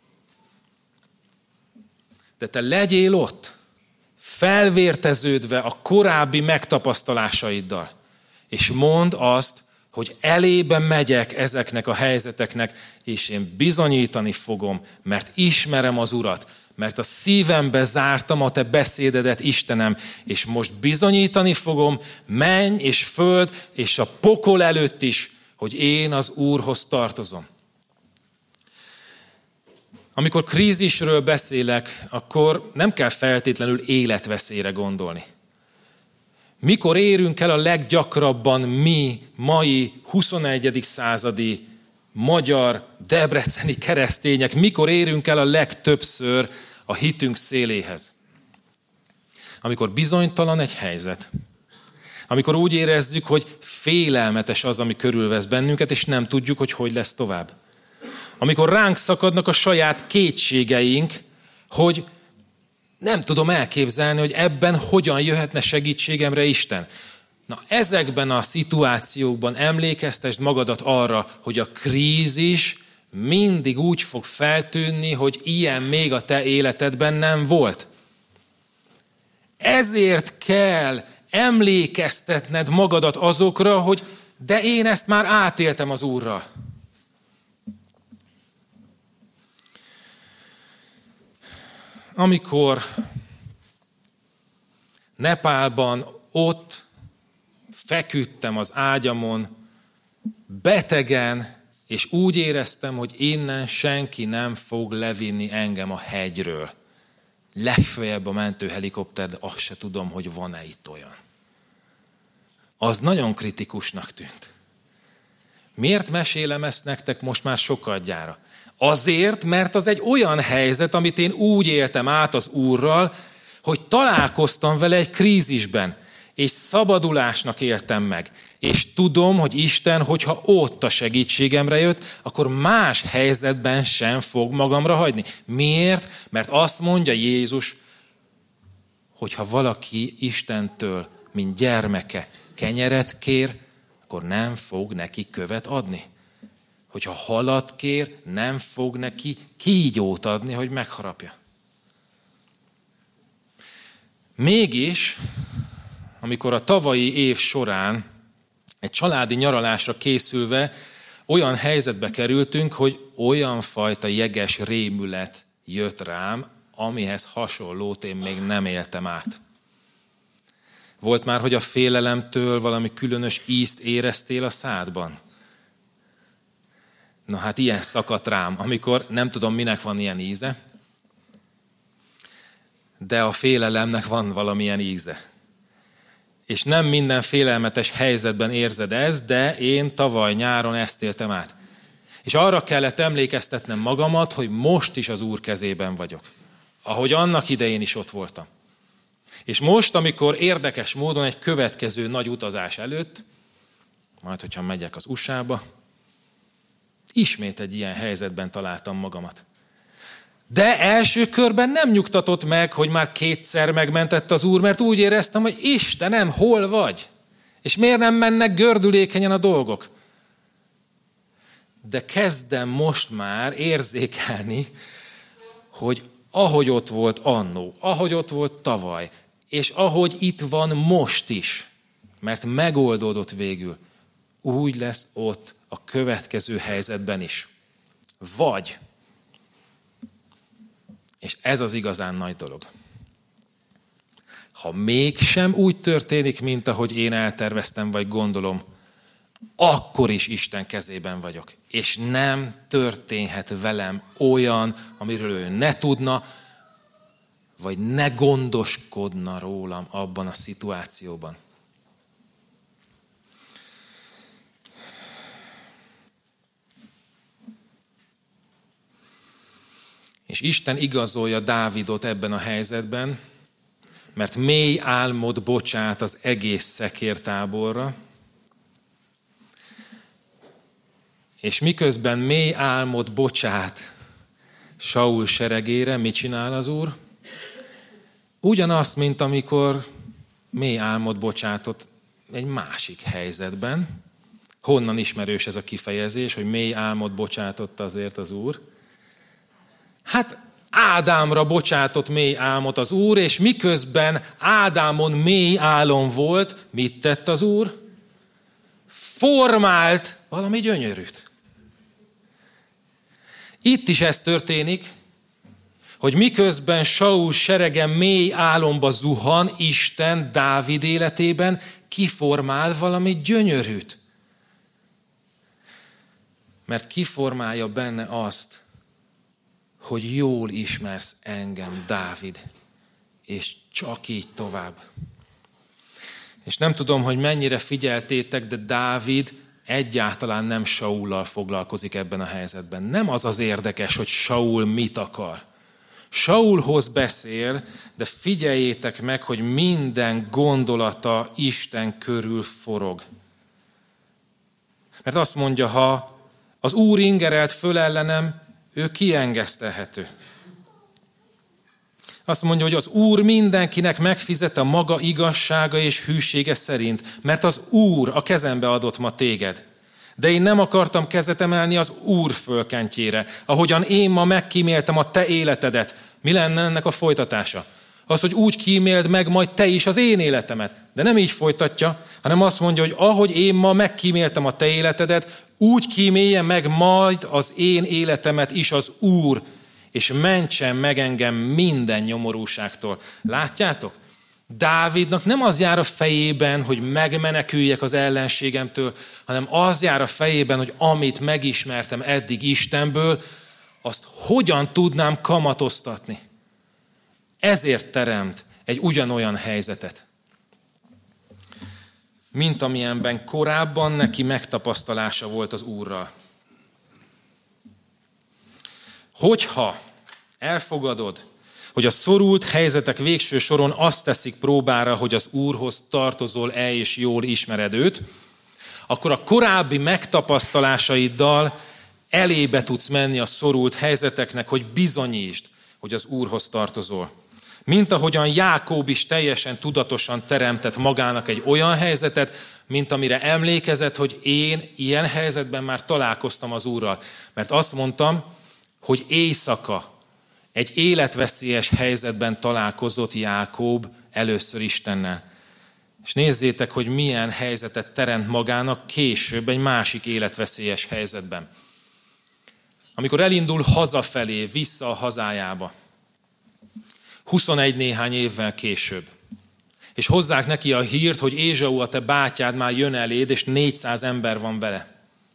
De te legyél ott, felvérteződve a korábbi megtapasztalásaiddal, és mondd azt, hogy elébe megyek ezeknek a helyzeteknek, és én bizonyítani fogom, mert ismerem az Urat, mert a szívembe zártam a te beszédedet, Istenem, és most bizonyítani fogom, menny és föld, és a pokol előtt is, hogy én az Úrhoz tartozom. Amikor krízisről beszélek, akkor nem kell feltétlenül életveszélyre gondolni. Mikor érünk el a leggyakrabban mi, mai 21. századi magyar, debreceni keresztények, mikor érünk el a legtöbbször a hitünk széléhez? Amikor bizonytalan egy helyzet. Amikor úgy érezzük, hogy félelmetes az, ami körülvesz bennünket, és nem tudjuk, hogy lesz tovább. Amikor ránk szakadnak a saját kétségeink, hogy nem tudom elképzelni, hogy ebben hogyan jöhetne segítségemre Isten. Na, ezekben a szituációkban emlékeztesd magadat arra, hogy a krízis mindig úgy fog feltűnni, hogy ilyen még a te életedben nem volt. Ezért kell emlékeztetned magadat azokra, hogy de én ezt már átéltem az Úrral. Amikor Nepálban ott feküdtem az ágyamon, betegen, és úgy éreztem, hogy innen senki nem fog levinni engem a hegyről. Legfeljebb a mentőhelikopter, de azt se tudom, hogy van-e itt olyan. Az nagyon kritikusnak tűnt. Miért mesélem ezt nektek most már sokadjára? Azért, mert az egy olyan helyzet, amit én úgy éltem át az Úrral, hogy találkoztam vele egy krízisben, és szabadulásnak éltem meg. És tudom, hogy Isten, hogyha ott a segítségemre jött, akkor más helyzetben sem fog magamra hagyni. Miért? Mert azt mondja Jézus, hogy ha valaki Istentől, mint gyermeke, kenyeret kér, akkor nem fog neki követ adni. Hogyha halat kér, nem fog neki kígyót adni, hogy megharapja. Mégis, amikor a tavalyi év során egy családi nyaralásra készülve olyan helyzetbe kerültünk, hogy olyan fajta jeges rémület jött rám, amihez hasonlót én még nem éltem át. Volt már, hogy a félelemtől valami különös ízt éreztél a szádban? Na hát ilyen szakadt rám, amikor nem tudom, minek van ilyen íze, de a félelemnek van valamilyen íze. És nem minden félelmetes helyzetben érzed ezt, de én tavaly nyáron ezt éltem át. És arra kellett emlékeztetnem magamat, hogy most is az Úr kezében vagyok. Ahogy annak idején is ott voltam. És most, amikor érdekes módon egy következő nagy utazás előtt, majd hogyha megyek az USA-ba, ismét egy ilyen helyzetben találtam magamat. De első körben nem nyugtatott meg, hogy már 2-szer megmentett az Úr, mert úgy éreztem, hogy Istenem, hol vagy? És miért nem mennek gördülékenyen a dolgok? De kezdem most már érzékelni, hogy ahogy ott volt annó, ahogy ott volt tavaly, és ahogy itt van most is, mert megoldódott végül, úgy lesz ott a következő helyzetben is. Vagy, és ez az igazán nagy dolog, ha mégsem úgy történik, mint ahogy én elterveztem, vagy gondolom, akkor is Isten kezében vagyok. És nem történhet velem olyan, amiről ő ne tudna, vagy ne gondoskodna rólam abban a szituációban. És Isten igazolja Dávidot ebben a helyzetben, mert mély álmot bocsát az egész szekértáborra, és miközben mély álmot bocsát Saul seregére, mit csinál az Úr? Ugyanazt, mint amikor mély álmot bocsátott egy másik helyzetben. Honnan ismerős ez a kifejezés, hogy mély álmot bocsátott azért az Úr? Hát Ádámra bocsátott mély álmot az Úr, és miközben Ádámon mély álom volt, mit tett az Úr? Formált valami gyönyörűt. Itt is ez történik, hogy miközben Saul serege mély álomba zuhan, Isten Dávid életében kiformál valami gyönyörűt. Mert kiformálja benne azt, hogy jól ismersz engem, Dávid, és csak így tovább. És nem tudom, hogy mennyire figyeltétek, de Dávid egyáltalán nem Saullal foglalkozik ebben a helyzetben. Nem az az érdekes, hogy Saul mit akar. Saulhoz beszél, de figyeljétek meg, hogy minden gondolata Isten körül forog. Mert azt mondja, ha az Úr ingerelt föl ellenem, ő kiengesztelhető. Azt mondja, hogy az Úr mindenkinek megfizet a maga igazsága és hűsége szerint, mert az Úr a kezembe adott ma téged. De én nem akartam kezet emelni az Úr fölkentjére, ahogyan én ma megkíméltem a te életedet. Mi lenne ennek a folytatása? Az, hogy úgy kíméld meg majd te is az én életemet. De nem így folytatja, hanem azt mondja, hogy ahogy én ma megkíméltem a te életedet, úgy kímélje meg majd az én életemet is az Úr, és mentsen meg engem minden nyomorúságtól. Látjátok? Dávidnak nem az jár a fejében, hogy megmeneküljek az ellenségemtől, hanem az jár a fejében, hogy amit megismertem eddig Istenből, azt hogyan tudnám kamatoztatni. Ezért teremt egy ugyanolyan helyzetet, mint amilyenben korábban neki megtapasztalása volt az Úrral. Hogyha elfogadod, hogy a szorult helyzetek végső soron azt teszik próbára, hogy az Úrhoz tartozol-e és jól ismered őt, akkor a korábbi megtapasztalásaiddal elébe tudsz menni a szorult helyzeteknek, hogy bizonyítsd, hogy az Úrhoz tartozol. Mint ahogyan Jákob is teljesen tudatosan teremtett magának egy olyan helyzetet, mint amire emlékezett, hogy én ilyen helyzetben már találkoztam az Úrral. Mert azt mondtam, hogy éjszaka egy életveszélyes helyzetben találkozott Jákob először Istennel. És nézzétek, hogy milyen helyzetet teremt magának később egy másik életveszélyes helyzetben. Amikor elindul hazafelé, vissza a hazájába, 21 néhány évvel később, és hozzák neki a hírt, hogy Ézsau, a te bátyád már jön eléd, és 400 ember van vele.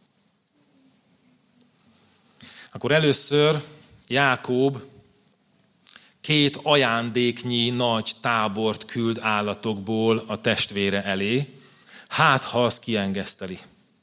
Akkor először Jákob 2 ajándéknyi nagy tábort küld állatokból a testvére elé, hát ha az kiengeszteli.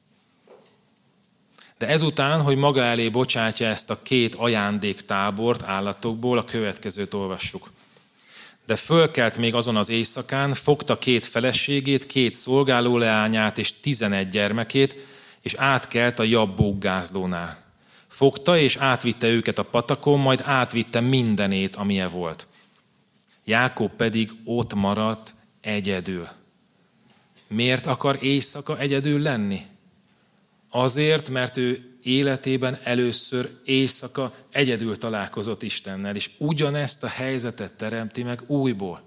De ezután, hogy maga elé bocsátja ezt a 2 ajándéktábort állatokból, a következőt olvassuk. De fölkelt még azon az éjszakán, fogta 2 feleségét, 2 szolgálóleányát és 11 gyermekét, és átkelt a Jabbók gázlónál. Fogta és átvitte őket a patakon, majd átvitte mindenét, amilyen volt. Jákob pedig ott maradt egyedül. Miért akar éjszaka egyedül lenni? Azért, mert ő életében először éjszaka egyedül találkozott Istennel, és ugyanezt a helyzetet teremti meg újból.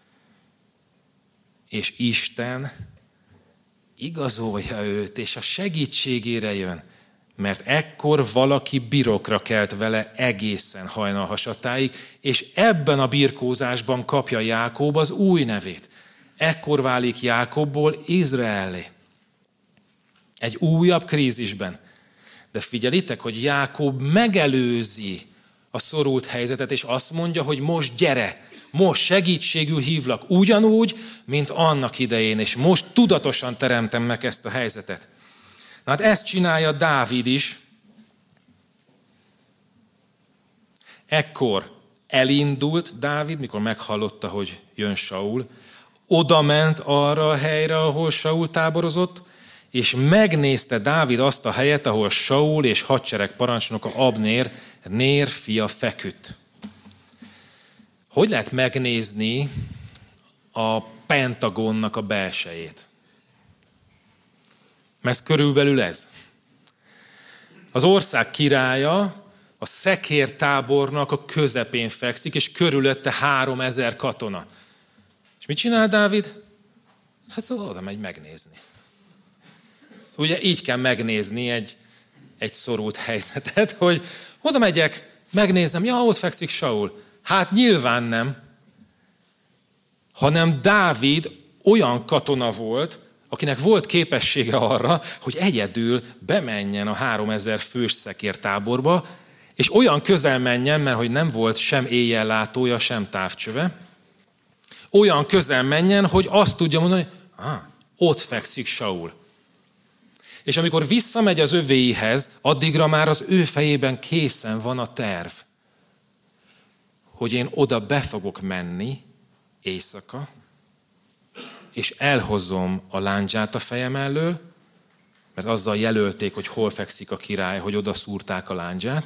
És Isten igazolja őt, és a segítségére jön, mert ekkor valaki birokra kelt vele egészen hajnalhasatáig, és ebben a birkózásban kapja Jákob az új nevét. Ekkor válik Jákobból Izraellé. Egy újabb krízisben. De figyelitek, hogy Jákob megelőzi a szorult helyzetet, és azt mondja, hogy most gyere, most segítségül hívlak, ugyanúgy, mint annak idején, és most tudatosan teremtem meg ezt a helyzetet. Na hát ezt csinálja Dávid is. Ekkor elindult Dávid, mikor meghallotta, hogy jön Saul, oda ment arra a helyre, ahol Saul táborozott, és megnézte Dávid azt a helyet, ahol Saul és hadsereg parancsnoka Abnér, Nér fia feküdt. Hogy lehet megnézni a Pentagonnak a belsejét? Mert körülbelül ez. Az ország királya a szekértábornak a közepén fekszik, és körülötte 3000 katona. És mit csinál Dávid? Hát oda megy megnézni. Ugye így kell megnézni egy szorult helyzetet, hogy oda megyek, megnézem, ja, ott fekszik Saul. Hát nyilván nem. Hanem Dávid olyan katona volt, akinek volt képessége arra, hogy egyedül bemenjen a 3000 fős szekértáborba, és olyan közel menjen, mert hogy nem volt sem éjjellátója, sem távcsöve, olyan közel menjen, hogy azt tudja mondani, hogy ott fekszik Saul. És amikor visszamegy az övéihez, addigra már az ő fejében készen van a terv, hogy én oda be fogok menni éjszaka, és elhozom a lándzsát a fejem elől, mert azzal jelölték, hogy hol fekszik a király, hogy oda szúrták a lándzsát,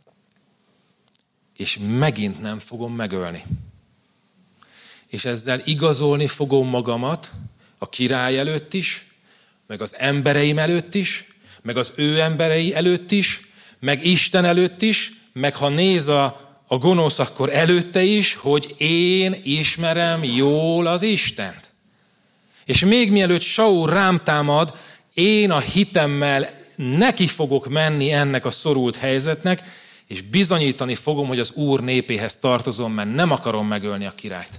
és megint nem fogom megölni. És ezzel igazolni fogom magamat a király előtt is, meg az embereim előtt is, meg az ő emberei előtt is, meg Isten előtt is, meg ha néz a gonosz, akkor előtte is, hogy én ismerem jól az Istent. És még mielőtt Saul rám támad, én a hitemmel neki fogok menni ennek a szorult helyzetnek, és bizonyítani fogom, hogy az Úr népéhez tartozom, mert nem akarom megölni a királyt.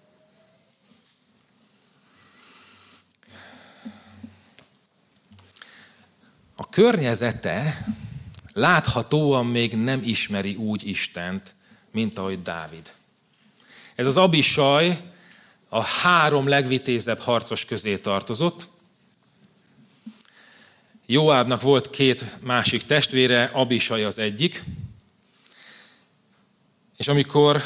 A környezete láthatóan még nem ismeri úgy Istent, mint ahogy Dávid. Ez az Abisaj a 3 legvitézebb harcos közé tartozott. Joábnak volt 2 másik testvére, Abisaj az egyik. És amikor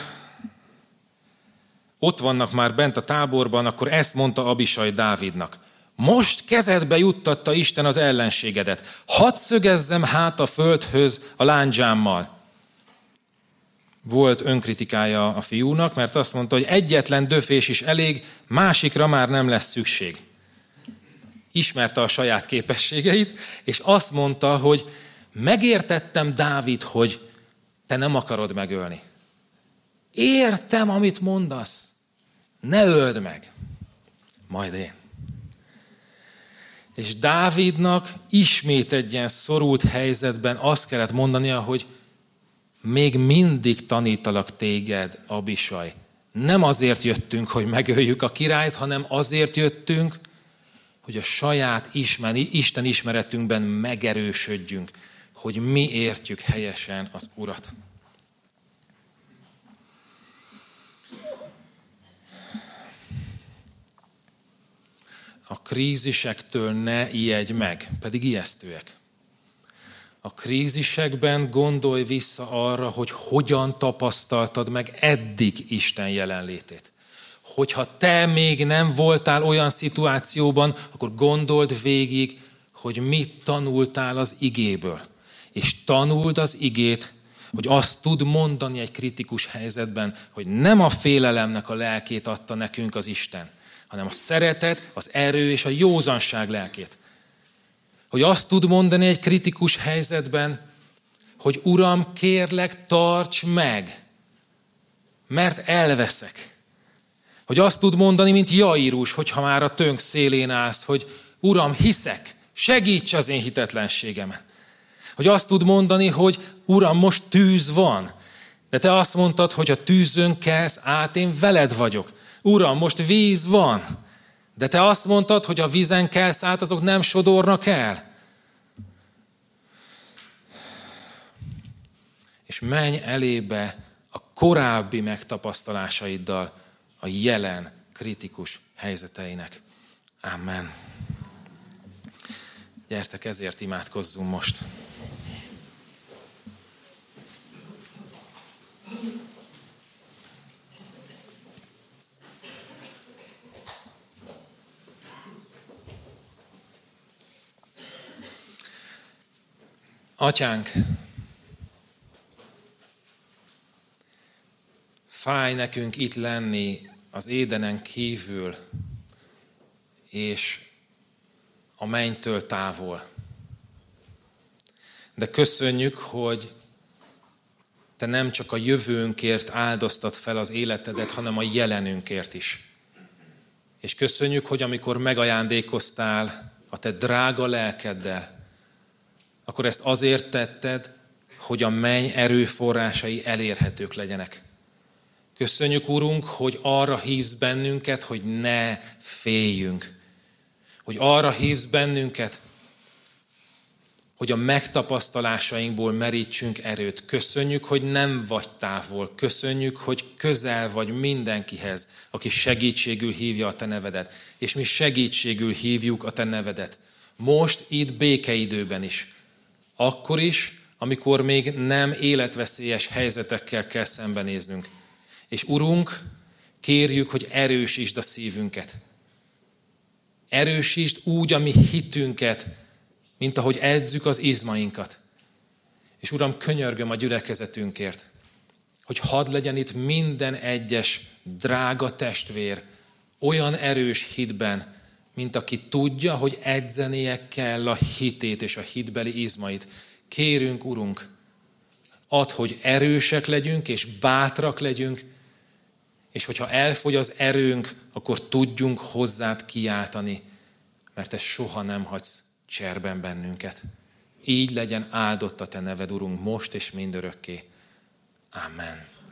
ott vannak már bent a táborban, akkor ezt mondta Abisaj Dávidnak. Most kezedbe juttatta Isten az ellenségedet. Hadd szögezzem hát a földhöz a lándzsámmal. Volt önkritikája a fiúnak, mert azt mondta, hogy egyetlen döfés is elég, másikra már nem lesz szükség. Ismerte a saját képességeit, és azt mondta, hogy megértettem, Dávid, hogy te nem akarod megölni. Értem, amit mondasz. Ne öld meg. Majd én. És Dávidnak ismét egy ilyen szorult helyzetben azt kellett mondania, hogy még mindig tanítalak téged, Abisaj. Nem azért jöttünk, hogy megöljük a királyt, hanem azért jöttünk, hogy a saját Isten ismeretünkben megerősödjünk, hogy mi értjük helyesen az Urat. A krízisektől ne ijedj meg, pedig ijesztőek. A krízisekben gondolj vissza arra, hogy hogyan tapasztaltad meg eddig Isten jelenlétét. Hogyha te még nem voltál olyan szituációban, akkor gondold végig, hogy mit tanultál az igéből. És tanuld az igét, hogy azt tud mondani egy kritikus helyzetben, hogy nem a félelemnek a lelkét adta nekünk az Isten, hanem a szeretet, az erő és a józanság lelkét. Hogy azt tud mondani egy kritikus helyzetben, hogy Uram, kérlek, tarts meg, mert elveszek. Hogy azt tud mondani, mint Jairus, hogyha már a tönk szélén állsz, hogy Uram, hiszek, segíts az én hitetlenségemen. Hogy azt tud mondani, hogy Uram, most tűz van, de te azt mondtad, hogy a tűzön kelsz át, én veled vagyok. Uram, most víz van, de te azt mondtad, hogy a vízen kelsz át, azok nem sodornak el. És menj elébe a korábbi megtapasztalásaiddal a jelen kritikus helyzeteinek. Amen. Gyertek, ezért imádkozzunk most. Atyánk, fáj nekünk itt lenni az Édenen kívül, és a mennytől távol. De köszönjük, hogy Te nem csak a jövőnkért áldoztad fel az életedet, hanem a jelenünkért is. És köszönjük, hogy amikor megajándékoztál a Te drága lelkeddel, akkor ezt azért tetted, hogy a menny erőforrásai elérhetők legyenek. Köszönjük, Urunk, hogy arra hívsz bennünket, hogy ne féljünk. Hogy arra hívsz bennünket, hogy a megtapasztalásainkból merítsünk erőt. Köszönjük, hogy nem vagy távol. Köszönjük, hogy közel vagy mindenkihez, aki segítségül hívja a Te nevedet. És mi segítségül hívjuk a Te nevedet. Most itt békeidőben is. Akkor is, amikor még nem életveszélyes helyzetekkel kell szembenéznünk. És Urunk, kérjük, hogy erősítsd a szívünket. Erősítsd úgy a mi hitünket, mint ahogy edzük az izmainkat. És Uram, könyörgöm a gyülekezetünkért, hogy hadd legyen itt minden egyes drága testvér olyan erős hitben, mint aki tudja, hogy edzenie kell a hitét és a hitbeli izmait. Kérünk, Urunk, add, hogy erősek legyünk és bátrak legyünk, és hogyha elfogy az erőnk, akkor tudjunk hozzád kiáltani, mert Te soha nem hagysz cserben bennünket. Így legyen áldott a Te neved, Urunk, most és mindörökké. Amen.